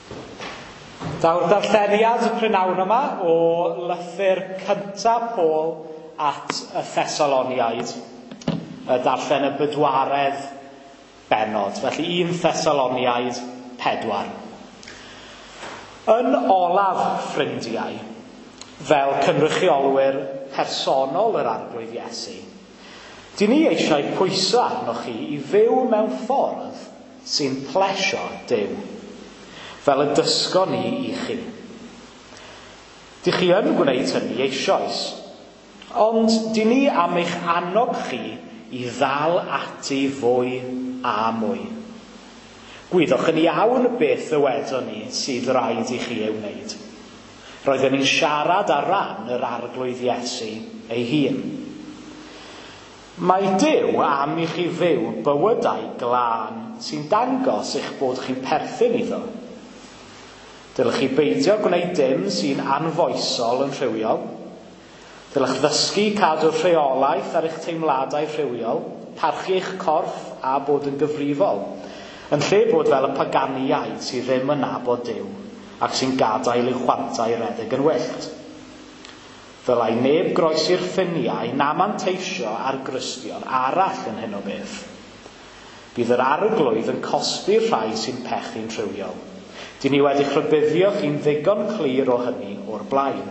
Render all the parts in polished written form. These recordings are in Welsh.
Daw'r darlleniad y prynawn yma o lythyr cyntaf Paul at y Thessaloniaid, y darllen y bedwaredd bennod, felly 1 Thessaloniaid 4. Yn olaf, ffrindiau, fel cynrychiolwyr personol yr arglwydd Iesu, dyn ni eisiau pwyso arnoch chi i fyw mewn ffordd sy'n plesio Duw, fel y dysgon ni i chi. Dych chi yn gwneud hynny eisoes, ond dyn ni am eich annog chi i ddal ati fwy a mwy. Gwyddwch yn iawn beth y wedon ni sydd rhaid i chi ei wneud. Roedden ni'n siarad ar ran yr arglwydd Iesu ei hun. Mae Duw am i chi fyw bywydau glân sy'n dangos eich bod chi'n perthyn iddo. Dylech chi beidio gwneud dim sy'n anfoesol yn rhywiol. Dylech ddysgu cadw rheolaeth ar eich teimladau rhywiol, parchu eich corff a bod yn gyfrifol, yn lle bod fel y paganiaid sydd ddim yn nabod Duw ac sy'n gadael i'w chwantau redeg yn wyllt. Dylai neb groesi'r ffiniau na manteisio ar Gristion arall yn hyn o beth. Bydd yr arglwydd yn cosbi'r rhai sy'n pechu'n rhywiol. Dyn ni wedi'ch rybuddio chi'n ddigon clir o hynny o'r blaen.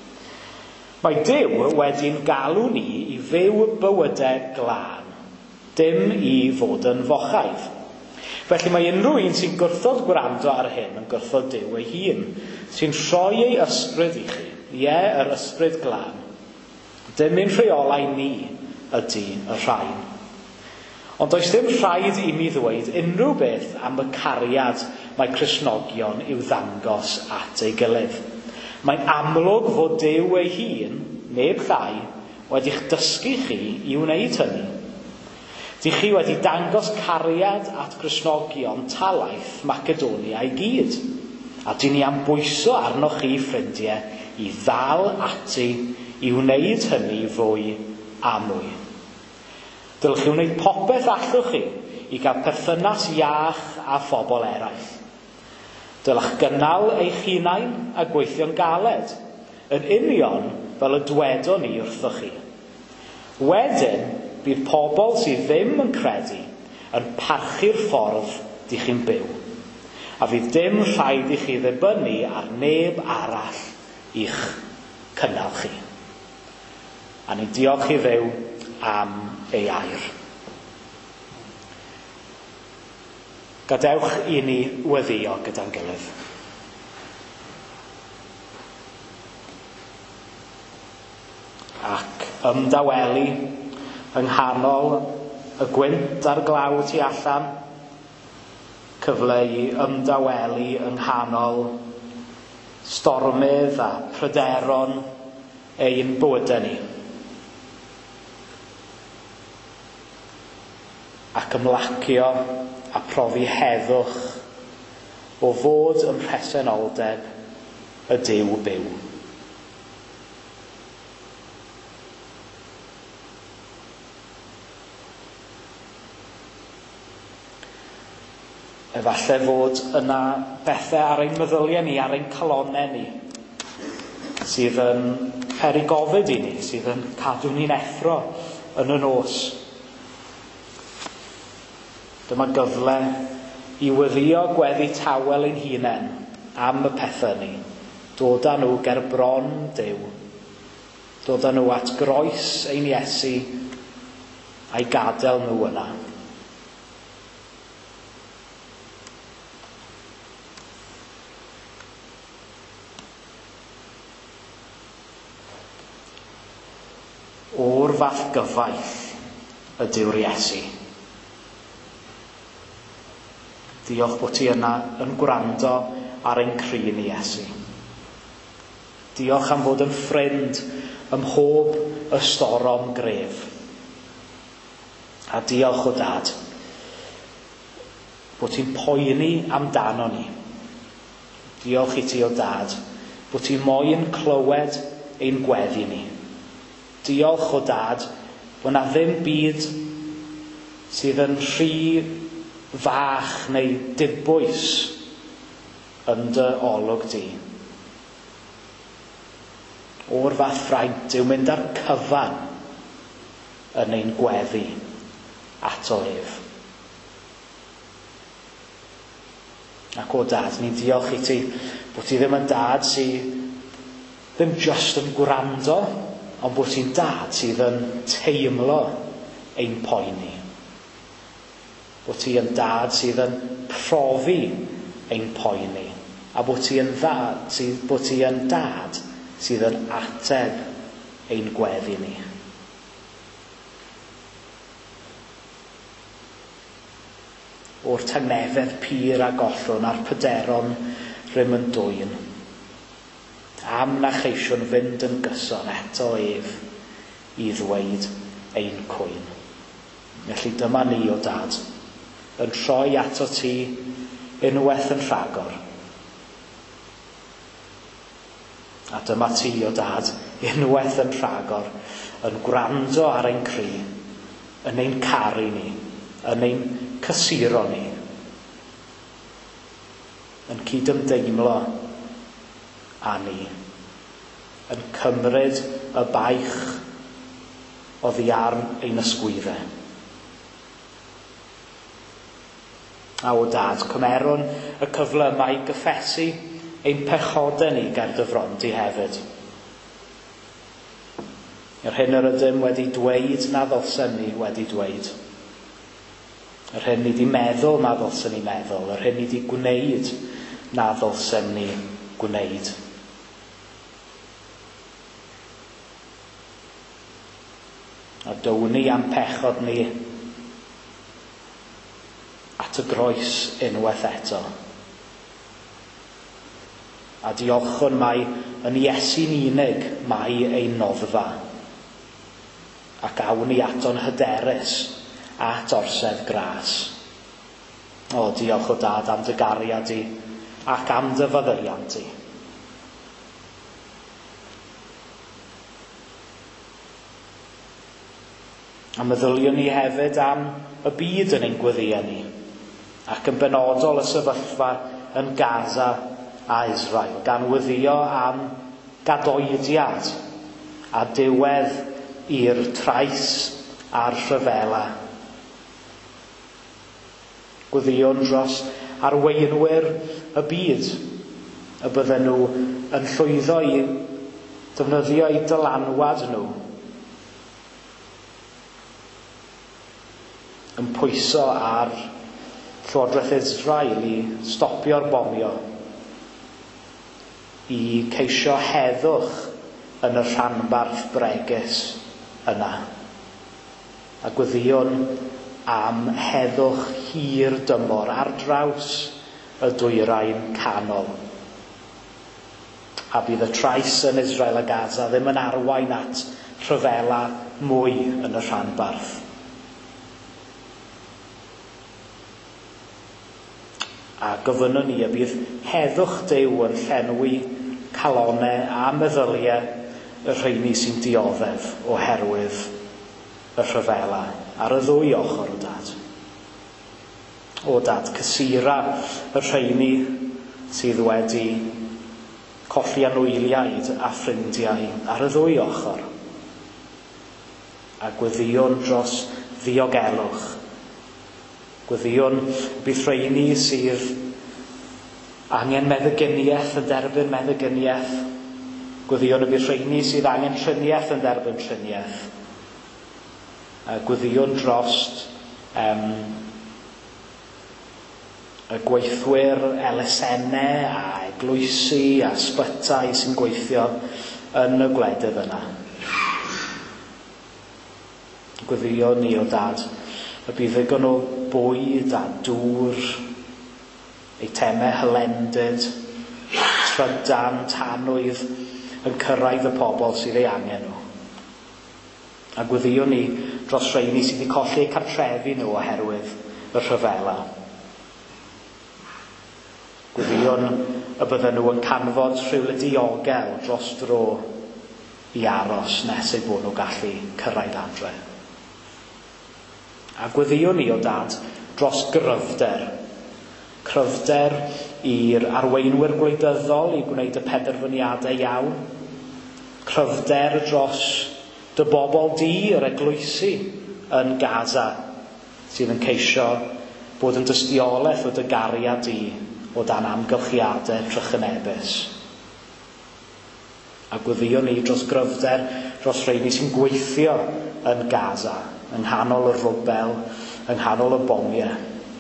Mae Duw wedi'n galw ni i fyw bywydau glân, dim i fod yn fochaidd. Felly mae unrhyw un sy'n gwrthod gwrando ar hyn yn gwrthod Duw ei hun, sy'n rhoi ei ysbryd i chi, yr ysbryd glân. Dim ein rheolau ni ydy y rhain. Ond does dim rhaid i mi ddweud unrhyw beth am y cariad mae Cristnogion i'w ddangos at ei gilydd. Mae'n amlwg fod Duw ei hun, neb llai, wedi'ch dysgu chi i wneud hynny. Dych chi wedi dangos cariad at Gristnogion talaith Macedonia i gyd, a dyn ni am bwyso arnoch chi, ffrindiau, i ddal ati i wneud hynny fwy a mwy. Dylech chi wneud popeth allwch chi i gael perthynas iach a phobl eraill. Dylech gynnal eich hunain a gweithio'n galed, yn union fel y dwedon ni wrthoch chi. Wedyn, bydd pobl sydd ddim yn credu yn parchu'r ffordd dych chi'n byw, a fydd dim rhaid i chi ddibynnu ar neb arall i'ch cynnal chi. A ni diolch i Dduw am ei air. Gadewch i ni weddio gyda'n gilydd. Ac ymdawelu yng nghanol y gwynt a'r glaw tu allan, cyfle i ymdawelu yng nghanol stormydd a pryderon ein bywydau ni. Ac ymlacio a profi heddwch o fod ym mhresenoldeb y Duw byw. Efallai fod yna bethau ar ein meddyliau ni, ar ein calonnau ni, sydd yn peri gofid i ni, sydd yn cadw ni'n effro yn y nos. Dyma gyfle i weddio gweddi tawel ein hunain am y pethau ni, dod â nhw ger bron Duw, dod â nhw at groes ein Iesu a'i gadael nhw yna. O'r fath gyfaith ydyw'r Iesu. Diolch bod ti yna yn gwrando ar ein crin i Iesu. Diolch am fod yn ffrind ym mhob ystorom gref. A diolch o Dad bod ti'n poeni amdano ni. Diolch i ti o Dad bod ti moyn clywed ein gweddi ni. Diolch o Dad bod na ddim byd sydd yn rhy fach neu dibwys yn dy olwg di. O'r fath ffraint yw mynd ar cyfan yn ein gweddi ato ef. Ac o Dad, ni'n diolch i ti bod ti ddim yn dad sydd ddim just yn gwrando, ond bod ti'n dad sydd yn teimlo ein poeni. Bod ti yn dad sydd yn profi ein poeni, a bod ti yn dad sydd yn ateb ein gweddi ni. O'r tangnefedd pur a gollwn a'r pryderon rym yn dwyn, am na cheisiwn fynd yn gyson eto ef i ddweud ein cwyn. Felly dyma ni, o Dad, yn troi ato ti unwaith yn rhagor. A dyma ti, o Dad, unwaith yn rhagor, yn gwrando ar ein cri, yn ein caru ni, yn ein cysuro ni, yn cydymdeimlo â ni, yn cymryd y baich oddi ar ein ysgwyddau. A o Dad, cymeron y cyfle yma i gyffesu ein pechodau ni ger dy frondi hefyd. Yr hyn yr ydym wedi dweud na ddylsem ni wedi dweud. Yr hyn ni di meddwl na ddylsem ni meddwl. Yr hyn ni di gwneud na ddylsem ni gwneud. A down ni am pechod ni at y groes unwaith eto. A diolchwn mai yn Iesu'n unig mai ein noddfa. Ac awn ni ato'n hyderus at orsedd gras. O, diolch o Dad am dy gariad i ac am dy feddyliant i. A meddyliwn ni hefyd am y byd yn ein gweddïau ni, ac yn benodol y sefyllfa yn Gaza a Israel, gan weddïo am gadoediad a diwedd i'r trais a'r rhyfela. Gweddïwn dros arweinwyr y byd y bydden nhw yn llwyddo i defnyddio eu dylanwad nhw yn pwyso ar Llywodraeth Israel i stopio'r bomio, i ceisio heddwch yn y rhanbarth bregus yna. A gweddïwn am heddwch hir dymor ar draws y dwyrain canol. A bydd y trais yn Israel a Gaza ddim yn arwain at rhyfela mwy yn y rhanbarth. A gofynnwn ni y bydd heddwch Duw yn llenwi calonau a meddyliau y rheini sy'n dioddef oherwydd y rhyfela ar y ddwy ochr, o Dad. O Dad, cysura y rheini sydd wedi colli anwyliaid a ffrindiau ar y ddwy ochr. A gweddïwn dros ddiogelwch. Gweddïwn bydd rheini sydd angen meddyginiaeth yn derbyn meddyginiaeth. Gweddïwn y bydd rheini sydd angen triniaeth yn derbyn triniaeth. Gweddïwn drost y gweithwyr elusennau a eglwysi a sbytau sy'n gweithio yn y gwledydd yna. Gweddïwn ni, o Dad, y bydd ddigon o bwyd a dŵr, eitemau hylendid, trydan, tanwydd yn cyrraedd y pobl sydd ei angen nhw. A gweddïwn ni dros rheini sydd wedi colli eu cartrefi nhw oherwydd y rhyfela. Gweddïwn y bydden nhw yn canfod rhyw diogel dros dro i aros nes eu bod nhw gallu cyrraedd adre. A gweddïwn ni, o Dad, dros gryfder, Cryfder i'r arweinwyr gwleidyddol i gwneud y penderfyniadau iawn. Cryfder dros dy bobl di, yr eglwysi yn Gaza, sydd yn ceisio bod yn dystiolaeth o dy gariad di o dan amgylchiadau trychinebus. A gweddio ni dros gryfder, dros rheini sy'n gweithio yn Gaza, yng nghanol y rwbel, yng nghanol y bomiau.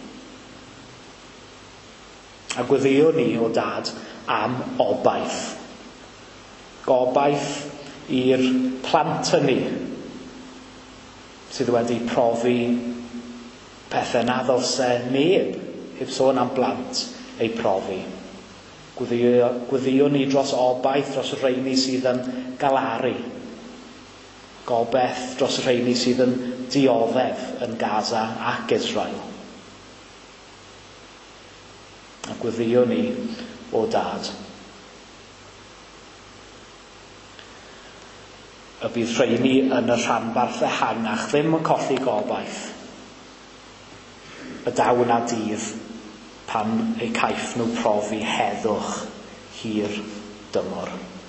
A gweddio ni o Dad am obaith. Gobaith i'r plant ni sydd wedi profi pethau na ddylse neb, heb sôn am blant, ei profi. Gweddio ni dros obaith dros rheini sydd yn galaru. Gobaith dros rheini sydd yn dioddef yn Gaza ac Israel. A gweddio ni o Dad. Y bydd rheini yn y rhanbarth ehangach ddim yn colli gobaith. Y dawn a dydd pan eu caiff nhw profi heddwch hir dymor.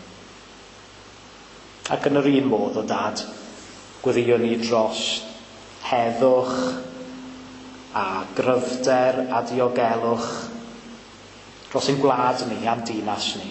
Ac yn yr un modd o Dad, gweddio ni dros heddwch a gryfder a diogelwch dros ein gwlad ni a'n dinas ni.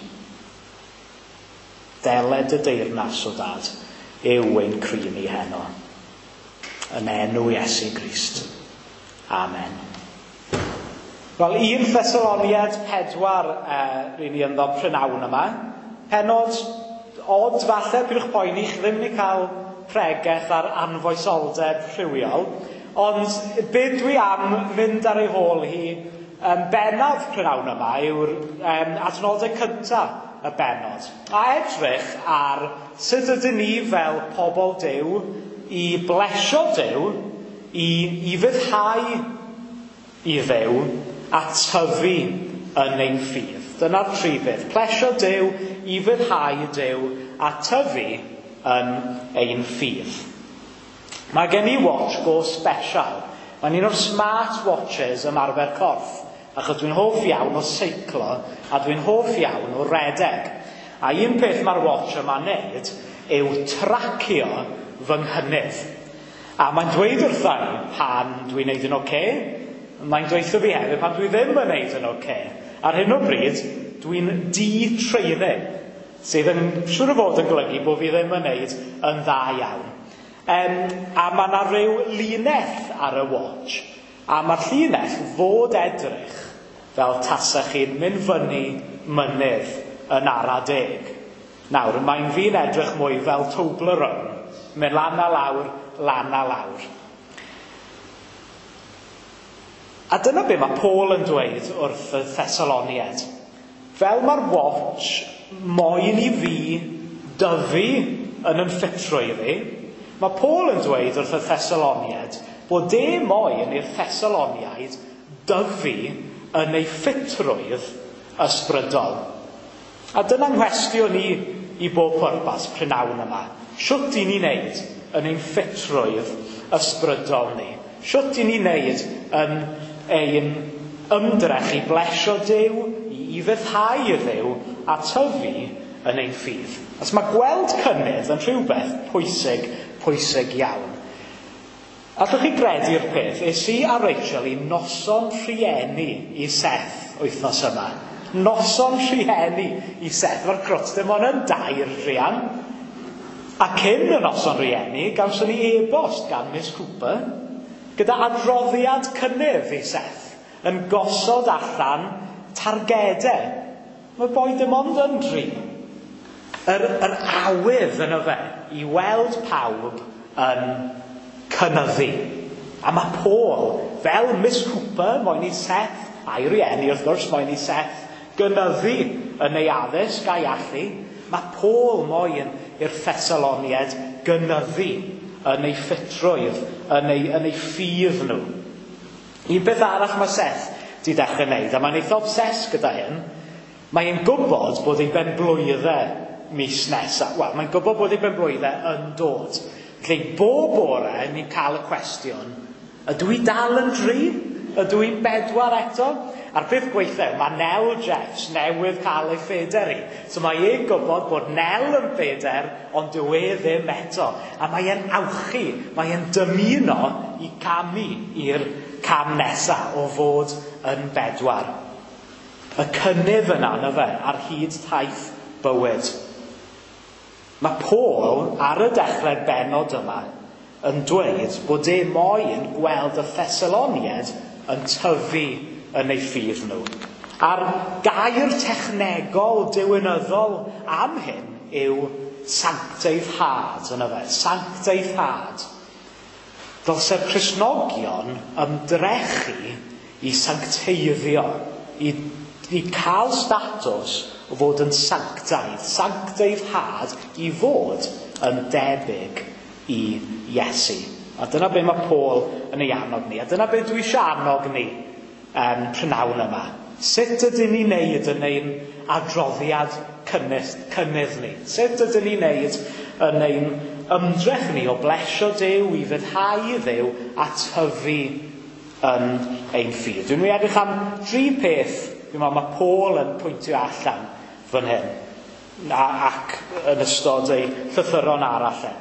Deled y deyrnas o Dad yw ein cri ni heno. Yn enw Iesu Grist. Amen. Wel, 1 Thessaloniad 4 rydyn ni ynddo prynawn yma. Penod od falle, pidwch poeni, chi ddim wedi cael pregeth ar anfoesoldeb rhywiol. Ond be dwi am fynd ar ei hôl hi, bennod prynawn yma yw'r adnodau cyntaf y bennod. A edrych ar sut ydyn ni fel pobl Duw i blesio Duw, i fyddhau i Dduw a tyfu yn ein ffydd. Dyna'r tri beth. Plesio Duw, i fyddhau Duw a tyfu yn ein ffydd. Mae gen i watch go special. Mae'n un o'r smart watches ymarfer corff. Achos dwi'n hoff iawn o seiclo a dwi'n hoff iawn o redeg. A un peth mae'r watch yma'n neud yw tracio fy nghynydd. A mae'n dweud wrtha i pan dwi'n neud yn oce. Mae'n dweud fi hefyd pan dwi ddim yn neud yn oce. Ar hyn o bryd, dwi'n de-training, sydd yn siŵr o fod yn golygu bod fi ddim yn neud yn dda iawn. A mae yna ryw linell ar y watch. A mae'r llinell fod edrych fel tasach chi'n mynd fyny mynydd yn ara deg. Nawr, mae'n fi'n edrych mwy fel Toblerone, mynd lan a lawr, lan a lawr. A dyna be mae Paul yn dweud wrth y Thessaloniad. Fel mae'r watch moyn i fi dyfu yn ffittrwydd, mae Paul yn dweud wrth y Thessaloniad bod moyn i'r Thessaloniaid dyfu yn ei ffitrwydd ysbrydol. A dyna'n nghwestiwn i bob pwrpas prynawn yma. Shwt i ni wneud yn ein ffitrwydd ysbrydol ni? Shwt i ni wneud yn ein ymdrech i blesio Duw, i fyddhau i Dduw a tyfu yn ein ffydd? Os mae gweld cynnydd yn rhywbeth pwysig iawn. Allwch chi gredu'r peth, es i a Rachel i noson rhieni i Seth wythnos yma. Noson rhieni i Seth. Mae'r crwt dim ond yn 2 rhian. A cyn y noson rhieni, gawson ni e-bost gan Miss Cooper gyda adroddiad cynnydd i Seth yn gosod allan targedau. Mae boi dim ond yn 3. Yr awydd yn y fe i weld pawb yn cynyddu. A mae Paul, fel Miss Cooper, moyn i Seth, a'i rieni wrth gwrs, moyn i Seth gynyddu yn ei addysg a'i allu, mae Paul moyn i'r Thessaloniad gynyddu yn ei ffitrwydd, yn ei ffydd nhw. Un beth arall mae Seth di dechrau wneud, a mae'n eitha obses gyda hyn, mae'n gwybod bod ei benblwyddau mis nesaf. Wel, mae'n gwybod bod ei benblwyddau yn dod. Felly, bob bore ni'n cael y cwestiwn, ydw i dal yn 3? Ydw i'n 4 eto? A'r peth gweithio, mae Nel Jeffs newydd cael ei ffeder i. So mae e'n gwybod bod Nel yn ffeder, ond dyw e ddim eto. A mae e'n awchu, mae e'n dymuno i camu i'r cam nesaf o fod yn bedwar. Y cynnydd yna na fe ar hyd taith bywyd. Mae Paul ar y dechrau'r bennod yma yn dweud bod e moyn gweld y Thessaloniaid yn tyfu yn eu ffydd nhw. A'r gair technegol diwinyddol am hyn yw sancteiddhad yna fe, sancteiddhad. Dylse'r Cristnogion ymdrechu i sancteiddio, i cael statws o fod yn sancteiddhad i fod yn debyg i Iesu. A dyna be mae Paul yn ei annog ni. A dyna be dwi eisiau annog ni prynawn yma. Sut ydyn ni'n neud yn ein adroddiad cynnydd ni? Sut ydyn ni'n neud yn ein ymdrech ni o blesio Duw, i fyddhau Dduw a tyfu yn ein ffydd? Dwi'n mynd i edrych am 3 peth dwi'n meddwl mae Paul yn pwyntio allan fan hyn ac yn ystod ei llythyron arall.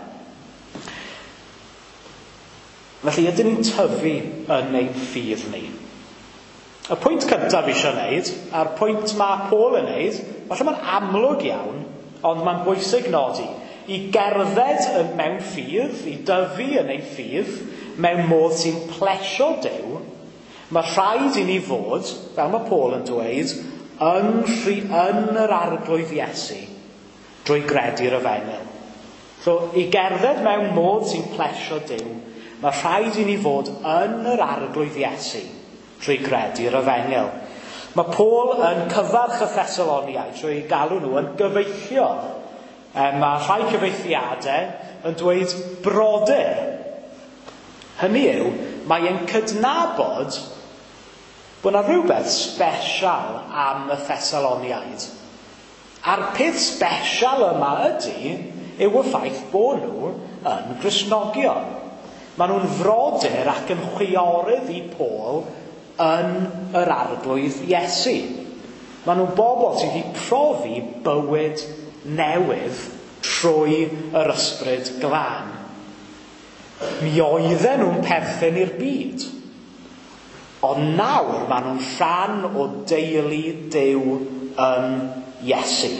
Felly, ydyn ni'n tyfu yn ein ffydd ni? Y pwynt cyntaf eisiau wneud, a'r pwynt mae Paul yn wneud, falle mae'n amlwg iawn, ond mae'n bwysig nodi, i gerdded mewn ffydd, i dyfu yn ein ffydd, mewn modd sy'n plesio Duw, mae rhaid i ni fod, fel mae Paul yn dweud, yn yr arglwydd Iesu, drwy gredu'r Efengyl. So, i gerdded mewn modd sy'n plesio Duw, mae rhaid i ni fod yn yr arglwydd Iesu trwy gredu'r Efengyl. Mae Paul yn cyfarch y Thessaloniaid trwy galw nhw yn gyfeillio. Mae rhai cyfeithiadau yn dweud brodyr. Hynny yw, mae e'n cydnabod bod yna rhywbeth sbesial am y Thessaloniaid. A'r peth sbesial yma ydy yw y ffaith bod nhw yn Gristnogion. Maen nhw'n frodyr ac yn chwiorydd i Paul yn yr arglwydd Iesu. Maen nhw'n bobl sydd wedi profi bywyd newydd trwy yr ysbryd glân. Mi oedden nhw'n perthyn i'r byd, ond nawr maen nhw'n rhan o deulu Duw yn Iesu.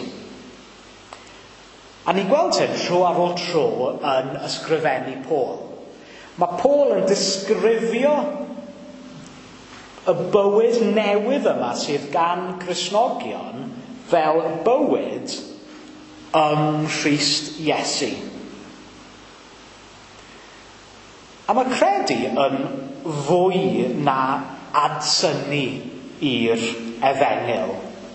A ni'n gweld hyn tro ar ôl tro yn ysgrifennu Paul. Mae Paul yn disgrifio y bywyd newydd yma sydd gan Gristnogion fel bywyd yng Nghrist Iesu. A mae credu yn fwy na adsynu i'r Efengyl.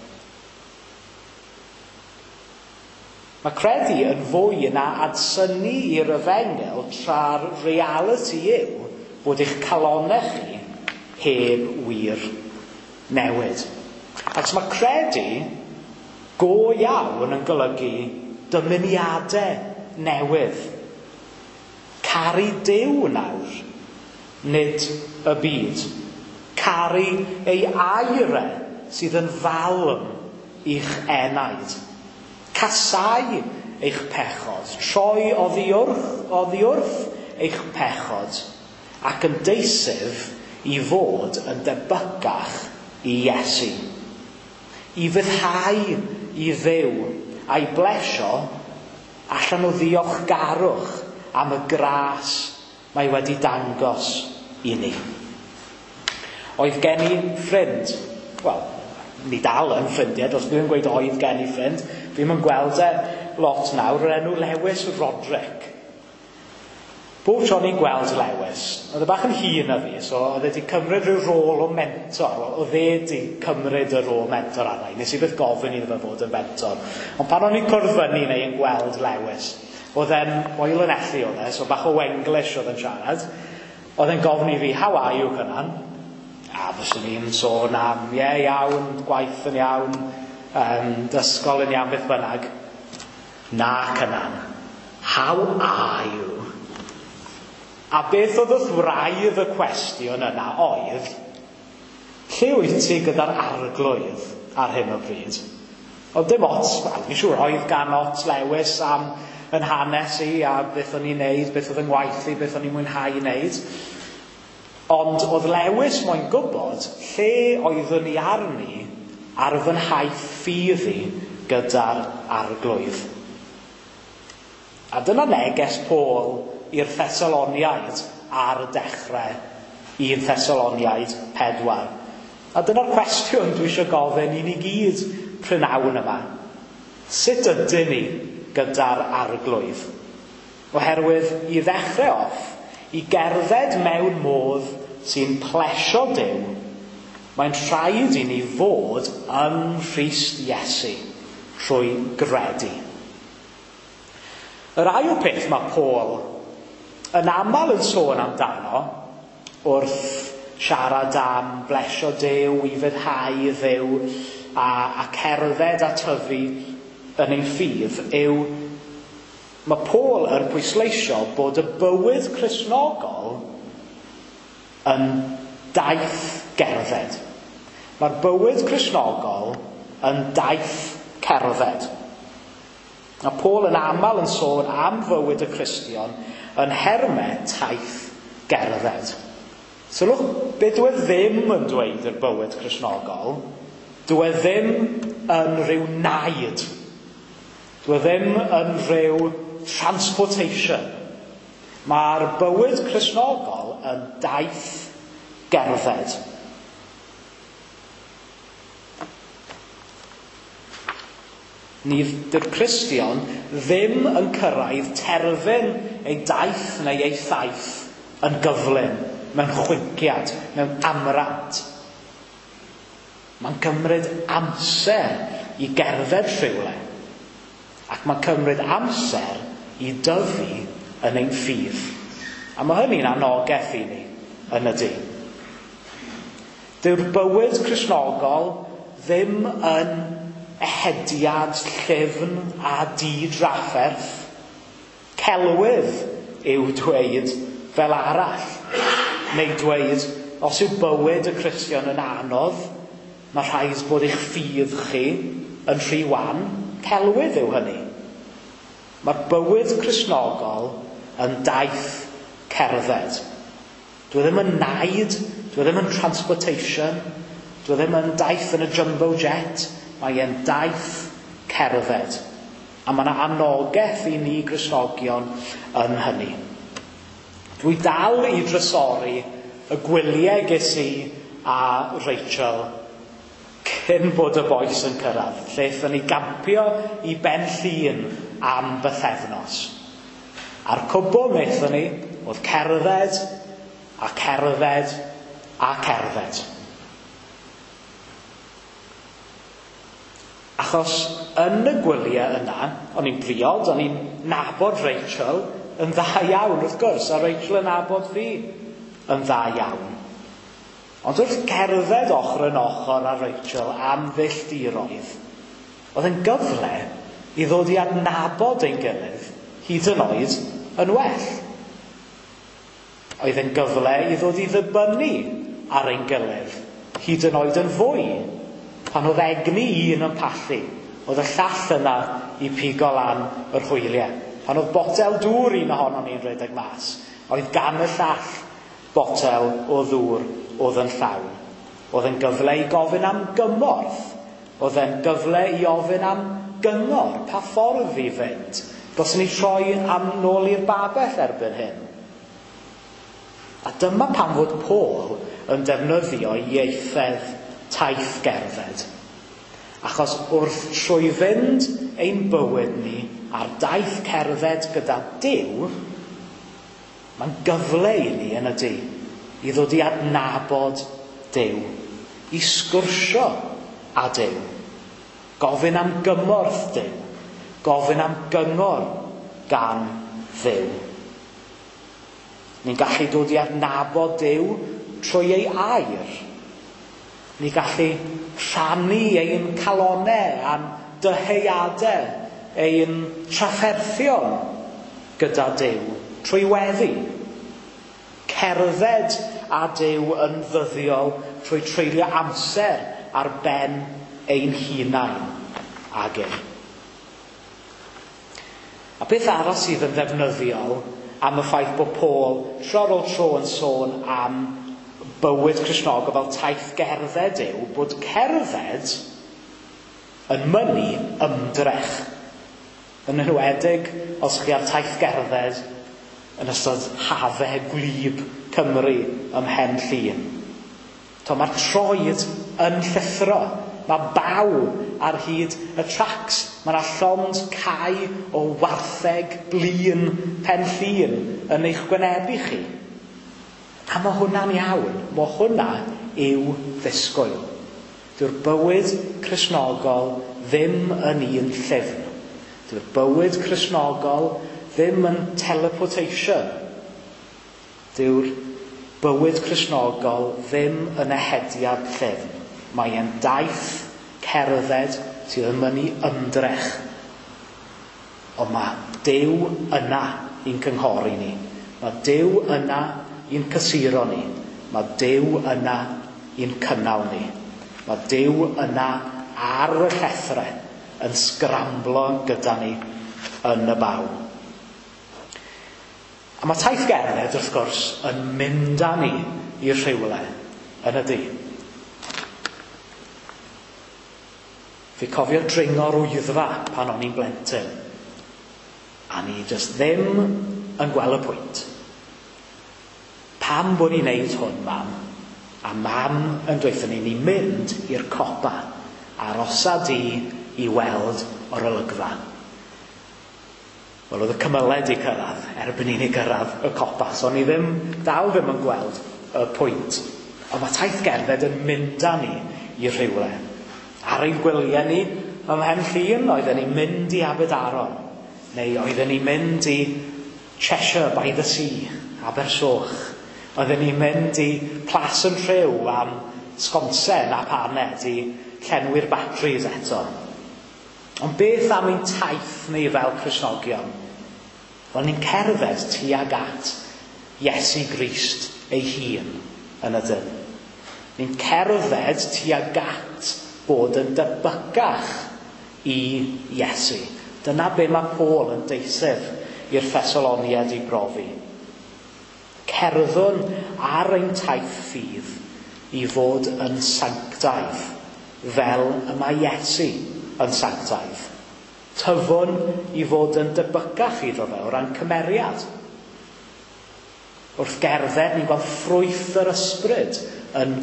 Mae credu yn fwy na adsynu i'r Efengyl tra'r reality yw bod eich calonnau chi heb wir newid. Ac mae credu go iawn yn golygu dymuniadau newydd. Caru Duw nawr, nid y byd. Caru ei airau sydd yn falm i'ch enaid. Casau eich pechod, troi oddi wrth eich pechod, ac yn deisif i fod yn debycach i Iesu. I fyddhau i Dduw a'i blesio allan o ddiolchgarwch am y gras mae wedi dangos i ni. Oedd gen i ffrind, wel, ni dal yn ffrindiau, os dwi'n gweud oedd gen i ffrind, fi'n yn gweld lot nawr, yr enw Lewis Roderick. Bob tro ni'n gweld Lewis, oedd e bach yn hŷn na fi, so oedd e wedi cymryd rhyw rôl o mentor, oedd e wedi cymryd y rôl mentor arna i, nes i byth gofyn iddo fe fod yn mentor. Ond pan o'n i'n cwrdd fyny neu yn gweld Lewis, oedd e'n oil yn ellu oedd e, so bach o Wenglish oedd yn siarad, oedd e'n gofyn i fi, how are you, Cynan? A fyswn i'n sôn am, iawn, gwaith yn iawn, dysgol yn iawn beth bynnag. Na, Cynan, how are you? A beth oedd wrth wraidd y cwestiwn yna oedd, lle wyt ti gyda'r arglwydd ar hyn o bryd? Oedd dim ots, fi'n siŵr oedd gan ots Lewis am yn hanes i a beth o'n i'n neud, beth oedd yn ngwaith i, beth o'n i'n mwynhau i wneud. Ond oedd Lewis moyn gwybod lle oeddwn i arni ar fy nhaith ffydd i gyda'r arglwydd. A dyna neges Paul i'r Thessaloniaid ar y dechrau i'r Thessaloniaid 4. A dyna'r cwestiwn dwi eisiau gofyn i ni gyd prynawn yma. Sut ydyn ni gyda'r arglwydd? Oherwydd i ddechrau off, i gerdded mewn modd sy'n plesio Duw, mae'n rhaid i ni fod yn Christ Iesu trwy gredu. Yr ail peth mae Paul yn aml yn sôn amdano wrth siarad am blesio Duw, i fyddhau Dduw a cerdded a tyfu yn ein ffydd yw mae Paul yn pwysleisio bod y bywyd Cristnogol yn daith gerdded. Mae'r bywyd Cristnogol yn daith cerdded. Mae Paul yn aml yn sôn am fywyd y Cristion yn hermau taith gerdded. Sylwch, beth dwi ddim yn dweud i'r bywyd Cristnogol, dwi ddim yn rhyw naid. Dwi ddim yn rhyw transportation. Mae'r bywyd Cristnogol yn daith gerdded. Dy'r Cristion ddim yn cyrraedd terfyn ei daith neu ei thaith yn gyflym, mewn chwinciad, mewn amrant. Mae'n cymryd amser i gerdded rhywle, ac mae'n cymryd amser i dyfu yn ein ffydd. A mae hynny'n anogaeth i ni yn y dydd. Dyw'r bywyd Cristnogol ddim yn ehediad llyfn a di-drafferth. Celwydd yw dweud fel arall, neu dweud, os yw bywyd y Cristion yn anodd, mae rhaid bod eich ffydd chi yn rhy wan. Celwydd yw hynny. Mae'r bywyd Cristnogol yn daith cerdded. Dwi ddim yn naid, dwi ddim yn transportation, dwi ddim yn daith yn y jumbo jet, mae e'n daith cerdded. A mae yna anogaeth i ni Gristnogion yn hynny. Dwi dal i drysori y gwyliau ges i a Rachel cyn bod y bois yn cyrraedd, lle aethon ni gampio i Ben Llŷn am bythefnos. A'r cwbl wnaethon ni oedd cerdded a cerdded a cerdded. Achos yn y gwyliau yna, o'n i'n briod, o'n i'n nabod Rachel yn dda iawn, wrth gwrs, a Rachel yn nabod fi yn dda iawn. Ond wrth cerdded ochr yn ochr a Rachel am filltiroedd, oedd yn gyfle i ddod i adnabod ein gilydd hyd yn oed yn well. Oedd yn gyfle i ddod i ddibynnu ar ein gilydd hyd yn oed yn fwy. Pan oedd egni un yn pallu, oedd y llall yna i pigo lan yr hwyliau. Pan oedd botel dŵr un ohonon ni'n rhedeg mas, oedd gan y llall botel o ddŵr oedd yn llawn. Oedd yn gyfle i gofyn am gymorth. Oedd yn gyfle i ofyn am gyngor. Pa ffordd i fynd? Dylswn ni troi am nôl i'r babell erbyn hyn. A dyma pam fod Paul yn defnyddio ieithedd taith gerdded. Achos wrth trwy fynd ein bywyd ni ar daith cerdded gyda Duw, mae'n gyfle i ni yn y dydd i ddod i adnabod Duw, i sgwrsio â Duw, gofyn am gymorth Duw, gofyn am gyngor gan Dduw. Ni'n gallu dod i adnabod Duw trwy ei air. Ni'n gallu rhannu ein calonau am dyheuadau, ein trafferthion gyda Duw trwy weddi. Cerdded â Duw yn ddyddiol trwy treulio amser ar ben ein hunain ag e. A beth arall sydd yn ddefnyddiol am y ffaith bod Paul tro ar ôl tro yn sôn am bywyd Cristnogol fel taith gerdded yw bod cerdded yn mynnu ymdrech. Yn enwedig os chi ar taith gerdded yn ystod hafau gwlyb Cymru ym Mhen Llŷn. Mae'r troed yn llithro. Mae baw ar hyd y tracs. Mae 'na llond cau o wartheg blin Pen Llŷn yn eich gwynebu chi. A mae hwnna'n iawn. Mae hwnna yw ddisgwyl. Dyw'r bywyd Cristnogol ddim yn un llyfn. Dyw'r bywyd Cristnogol ddim yn teleportation. Dyw'r bywyd Cristnogol ddim yn ehediad llyfn. Mae e'n daith cerdded sydd yn mynnu ymdrech. Ond mae Duw yna i'n cynghori ni. Mae Duw yna i'n cysuro ni. Mae Duw yna i'n cynnal ni. Mae Duw yna ar y llethre yn sgramblo gyda ni yn y baw. A mae taith gerdded, wrth gwrs, yn mynd â ni i'r rhywle yn y dydd. Fi cofio dringo'r wyddfa pan o'n i'n blentyn. A ni jyst ddim yn gweld y pwynt. Pam bod ni'n neud hwn, mam? A mam yn dweutho ni mynd i'r copa a'r osa di i weld o'r olygfa. Wel, oedd y cymyled i cyrraedd erbyn i ni gyrraedd y copa, so ni dal ddim yn gweld y pwynt. Ond mae taith gerdded yn mynd â ni i rhywle. Ar ein gwyliau ni ym Mhen Llŷn, oedden ni'n mynd i Aberdaron, neu oedden ni'n mynd i Cheshire by the Sea, Abersoch. Oedden ni'n mynd i Plas yn Rhyw am sgonsen a paned i llenwi'r batris eto. Ond beth am ein taith ni fel Cristnogion? Wel, ni'n cerdded tuag at Iesu Grist ei hun yn y dyn. Ni'n cerdded tuag at bod yn debycach i Iesu. Dyna be mae Paul yn deiseb i'r Thessaloniaid i brofi. Cerddwn ar ein taith ffydd i fod yn sanctaidd, fel y mae Iesu yn sanctaidd. Tyfwn i fod yn debycach iddo fe o ran cymeriad. Wrth gerdded, ni'n gweld ffrwyth yr ysbryd yn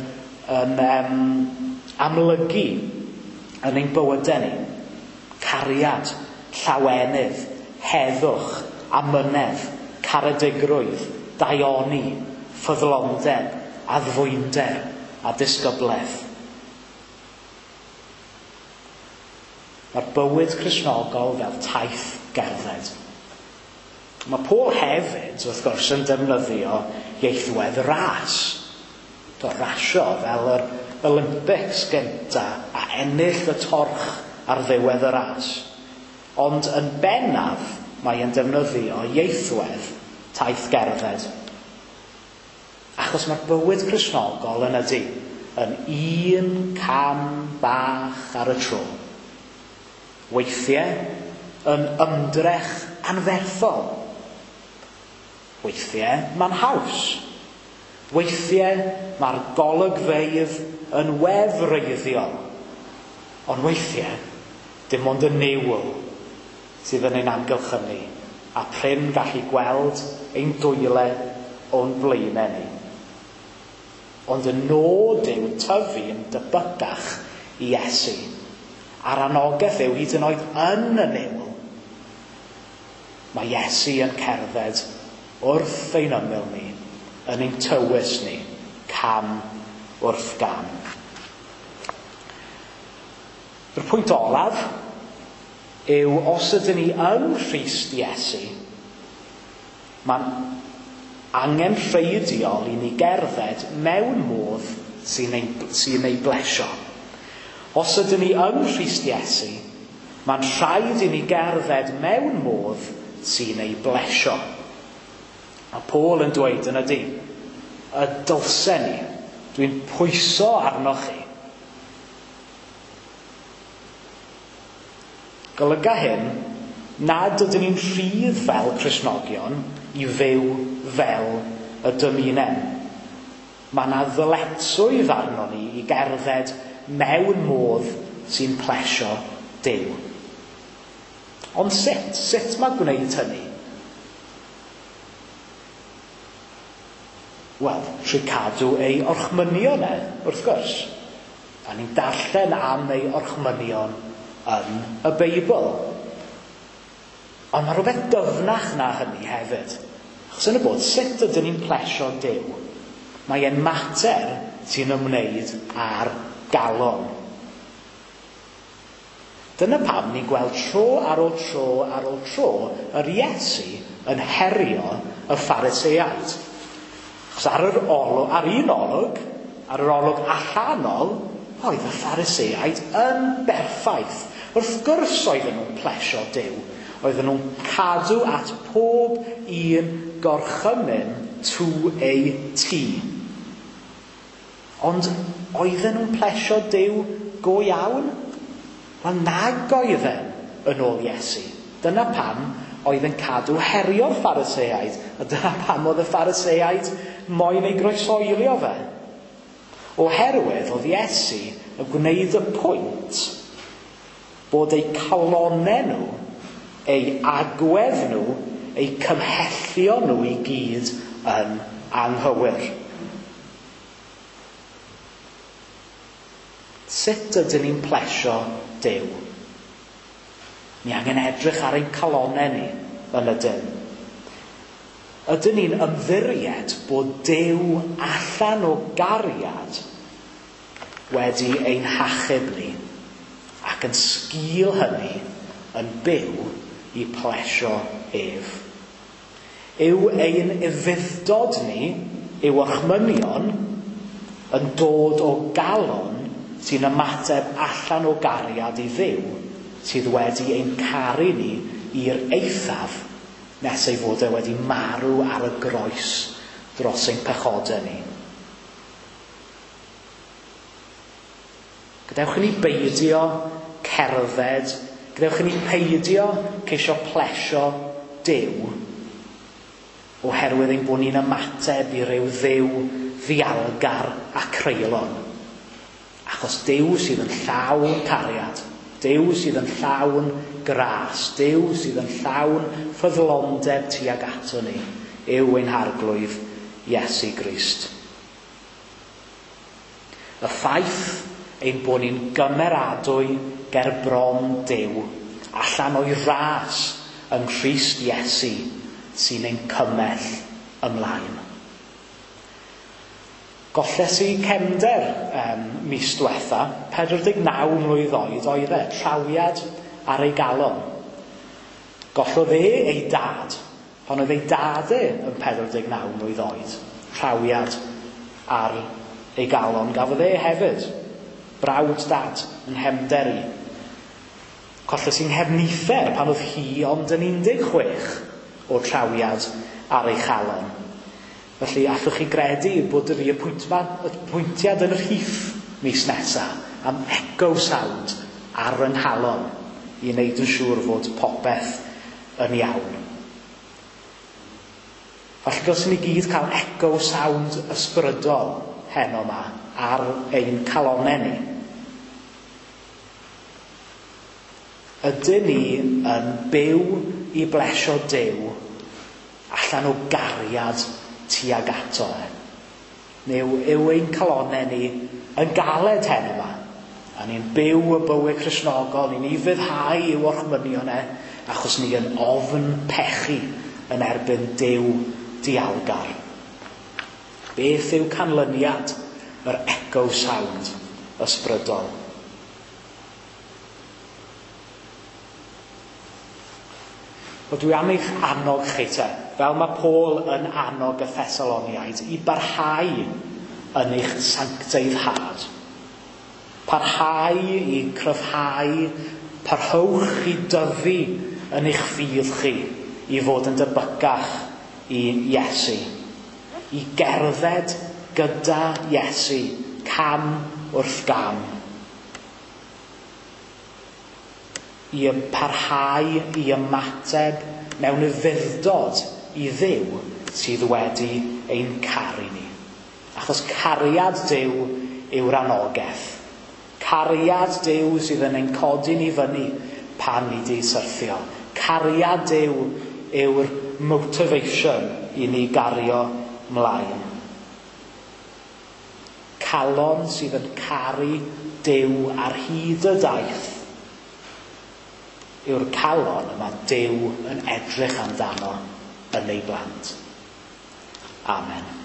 amlygu yn ein bywydau ni. Cariad, llawenydd, heddwch, amynedd, caredigrwydd, daioni, ffyddlondeb, addfwynder a disgybleth. Mae'r bywyd Cristnogol fel taith gerdded. Mae Paul hefyd, wrth gwrs, yn defnyddio ieithwedd ras. Rasio fel yr Olympics gynta a ennill y torch ar ddiwedd y ras. Ond yn bennaf mae e'n defnyddio ieithwedd taith gerdded. Achos mae'r bywyd Cristnogol yn un cam bach ar y tro. Weithiau yn ymdrech anferthol. Weithiau mae'n haws. Weithiau mae'r golygfeydd yn wefreiddiol. Ond weithiau, dim ond y niwl sydd yn ein amgylchynu a prin gallu gweld ein dwyle o'n blaenau ni. Ond y nod yw tyfu yn debycach i Iesu. A'r anogaeth yw hyd yn oed yn y niwl. Mae Iesu yn cerdded wrth ein ymyl ni, yn ein tywys ni, cam wrth gam. Yr pwynt olaf yw os ydyn ni yn Christ Iesu, mae'n angen rheidiol i ni gerdded mewn modd sy'n ei blesio. Os ydyn ni yn Christ Iesu, mae'n rhaid i ni gerdded mewn modd sy'n ei blesio. A Paul yn dweud y dylsen ni Dwi'n pwyso arnoch chi. Golyga hyn, nad ydyn ni'n rhydd fel Cristnogion i fyw fel y dymunem. Mae yna ddyletswydd arno ni i gerdded mewn modd sy'n plesio Duw. Ond sut mae gwneud hynny? Wel, trwy cadw ei orchmynion wrth gwrs. A ni'n darllen am ei orchmynion yn y Beibl. Ond mae rhywbeth dyfnach na hynny hefyd. Achos yn y bod, sut ydyn ni'n plesio Duw? Mae e'n mater sy'n ymwneud â'r galon. Dyna pam ni'n gweld tro ar ôl tro ar ôl tro yr Iesu yn herio y Phariseiaid. Achos ar yr olwg, ar yr olwg allanol, oedd y Phariseiaid yn berffaith. Wrth gwrs oedden nhw'n plesio Duw. Oedden nhw'n cadw at pob un gorchymyn to ei tŷ. Ond oedden nhw'n plesio Duw go iawn? Wel, nag oedden yn ôl Iesu. Dyna pam oedd yn cadw herio'r Phariseiaid. A dyna pam oedd y Phariseiaid moyn ei groesoelio fe. Oherwydd oedd Iesu yn gwneud y pwynt bod eu calonau nhw, eu agwedd nhw, eu cymhellio nhw i gyd yn anghywir. Sut ydyn ni'n plesio Duw? Ni angen edrych ar ein calonau ni yn ydyn. Ydyn ni'n ymddiried bod Duw allan o gariad wedi ein hachub ni ac yn sgil hynny yn byw i plesio ef. Yw ein ufuddod ni, yw orchmynion, yn dod o galon sy'n ymateb allan o gariad i Dduw, sydd wedi ein caru ni i'r eithaf nes ei fod e wedi marw ar y groes dros ein pechodau ni. Gadewch i ni beidio cerdded, gadewch i ni peidio ceisio plesio Duw oherwydd ein bod ni'n ymateb i ryw dduw ddialgar a creulon. Achos Duw sydd yn llawn cariad, Duw sydd yn llawn gras, Duw sydd yn llawn ffyddlondeb tuag ato ni, yw ein harglwydd Iesu Grist. Y ffaith ein bod ni'n gymeradwy ger bron Duw, allan o'i ras yng Nghrist Iesu, sy'n ein cymell ymlaen. Golles i cefnder mis diwetha, 49 mlwydd oed oedd trawiad ar ei galon. Gollodd ei dad, pan oedd ei dad yn 49 mlwydd oed, trawiad ar ei galon. Gafodd hefyd, brawd dad yn nghefnder i. Golles i'n nghefnither pan oedd hi ond yn 16 o trawiad ar ei chalon. Felly allwch chi gredu bod y fi y pwyntiad yn yr rhif mis nesaf am echo sound ar yn halon i wneud yn siŵr fod popeth yn iawn. Felly gosyn ni gyd cael echo sound ysbrydol heno yma ar ein calonau ni. Ydyn ni yn byw i blesio Duw allan o gariad tuag ato Neu yw ein calonau ni yn galed hen yma, a ni'n byw y bywyd Cristnogol, ni'n ufuddhau i'w orchmynion achos ni yn ofn pechu yn erbyn Duw dialgar. Beth yw canlyniad yr echo sound ysbrydol? Wel, dwi am eich annog chi fel mae Paul yn annog y Thessaloniaid, i barhau yn eich sancteiddhad. Parhau i cryfhau, parhowch i dyfu yn eich ffydd chi, i fod yn debycach i Iesu, i gerdded gyda Iesu, cam wrth gam. I parhau i ymateb mewn y fuddod i Dduw sydd wedi ein caru ni. Achos cariad Duw yw'r anogaeth. Cariad Duw sydd yn ein codi ni fyny pan ni di syrthio. Cariad Duw yw'r motivation i ni gario mlaen. Calon sydd yn caru Duw ar hyd y daeth yw'r calon yma Duw yn edrych amdano yn ei blant. Amen.